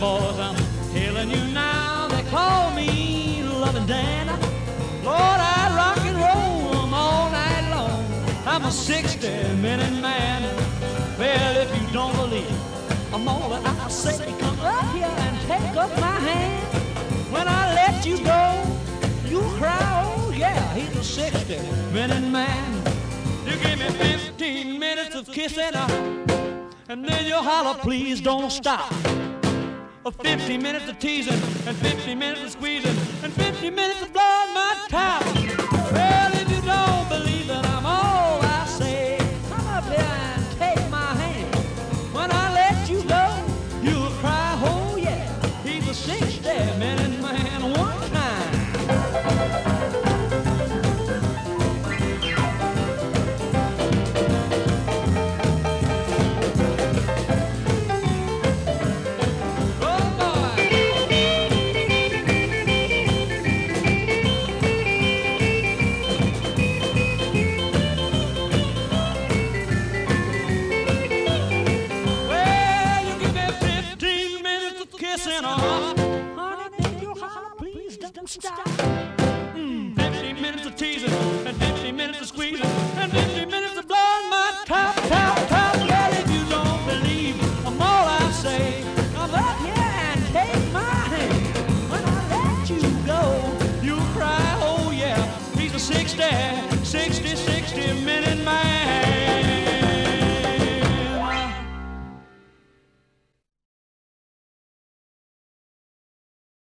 boys, I'm telling you now, they call me Loving Dan. Lord, I rock and roll 'em all night long. I'm a 60-minute man. Well, if you don't believe I'm all that I say, come up here and take up my hand. When I let you go, you cry, oh yeah, he's a 60-minute man. You give me 15 minutes of kissing, and then you holler, please don't stop. 50 minutes of teasing, and 50 minutes of squeezing, and 50 minutes of blowing my top. Well, if you don't believe that I'm all I say, come up here and take my hand. When I let you go, you'll cry, oh yeah, he's a 60-minute man one time. Stop. 15 minutes of teasing and 15 minutes of squeezing